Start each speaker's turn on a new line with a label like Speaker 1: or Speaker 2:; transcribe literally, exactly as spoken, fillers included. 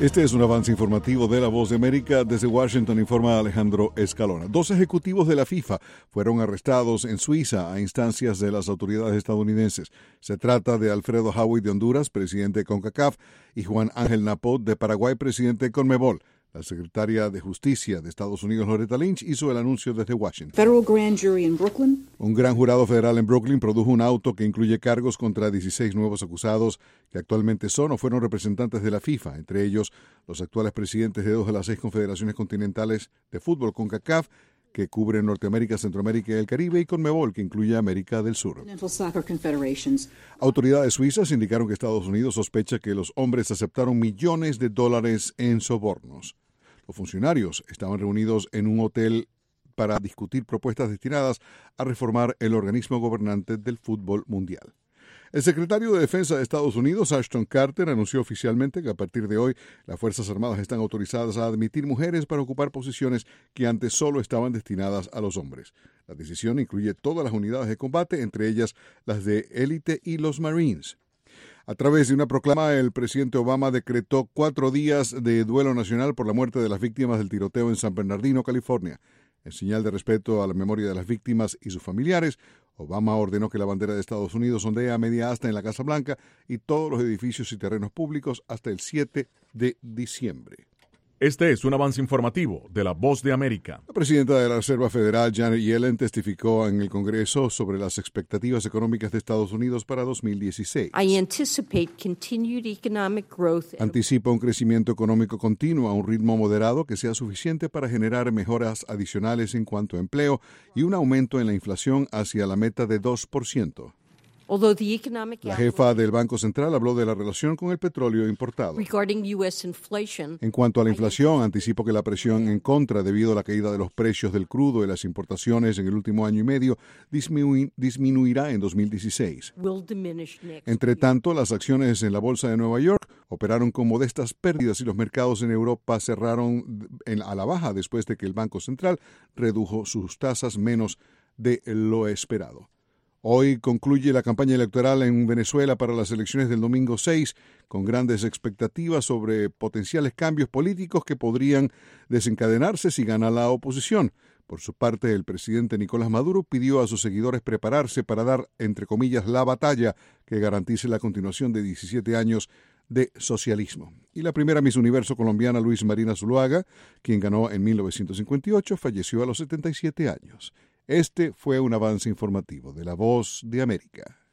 Speaker 1: Este es un avance informativo de La Voz de América. Desde Washington informa Alejandro Escalona. Dos ejecutivos de la FIFA fueron arrestados en Suiza a instancias de las autoridades estadounidenses. Se trata de Alfredo Hauy de Honduras, presidente de CONCACAF, y Juan Ángel Napot de Paraguay, presidente de CONMEBOL. La secretaria de Justicia de Estados Unidos, Loretta Lynch, hizo el anuncio desde Washington.
Speaker 2: Federal grand jury in Brooklyn.
Speaker 1: Un gran jurado federal en Brooklyn produjo un auto que incluye cargos contra dieciséis nuevos acusados que actualmente son o fueron representantes de la FIFA, entre ellos los actuales presidentes de dos de las seis confederaciones continentales de fútbol, CONCACAF, que cubre Norteamérica, Centroamérica y el Caribe, y CONMEBOL, que incluye América del Sur. Autoridades suizas indicaron que Estados Unidos sospecha que los hombres aceptaron millones de dólares en sobornos. Los funcionarios estaban reunidos en un hotel para discutir propuestas destinadas a reformar el organismo gobernante del fútbol mundial. El secretario de Defensa de Estados Unidos, Ashton Carter, anunció oficialmente que a partir de hoy las Fuerzas Armadas están autorizadas a admitir mujeres para ocupar posiciones que antes solo estaban destinadas a los hombres. La decisión incluye todas las unidades de combate, entre ellas las de élite y los Marines. A través de una proclama, el presidente Obama decretó cuatro días de duelo nacional por la muerte de las víctimas del tiroteo en San Bernardino, California. En señal de respeto a la memoria de las víctimas y sus familiares, Obama ordenó que la bandera de Estados Unidos ondee a media asta en la Casa Blanca y todos los edificios y terrenos públicos hasta el siete de diciembre.
Speaker 3: Este es un avance informativo de La Voz de América.
Speaker 1: La presidenta de la Reserva Federal, Janet Yellen, testificó en el Congreso sobre las expectativas económicas de Estados Unidos para dos mil dieciséis.
Speaker 4: I anticipate continued economic growth.
Speaker 1: Anticipa un crecimiento económico continuo a un ritmo moderado que sea suficiente para generar mejoras adicionales en cuanto a empleo y un aumento en la inflación hacia la meta de dos por ciento. La jefa del Banco Central habló de la relación con el petróleo importado. En cuanto a la inflación, anticipó que la presión en contra debido a la caída de los precios del crudo y las importaciones en el último año y medio disminu- disminuirá en dos mil dieciséis. Entre tanto, las acciones en la Bolsa de Nueva York operaron con modestas pérdidas y los mercados en Europa cerraron en, a la baja después de que el Banco Central redujo sus tasas menos de lo esperado. Hoy concluye la campaña electoral en Venezuela para las elecciones del domingo seis, con grandes expectativas sobre potenciales cambios políticos que podrían desencadenarse si gana la oposición. Por su parte, el presidente Nicolás Maduro pidió a sus seguidores prepararse para dar, entre comillas, la batalla que garantice la continuación de diecisiete años de socialismo. Y la primera Miss Universo colombiana, Luis Marina Zuluaga, quien ganó en mil novecientos cincuenta y ocho, falleció a los setenta y siete años. Este fue un avance informativo de La Voz de América.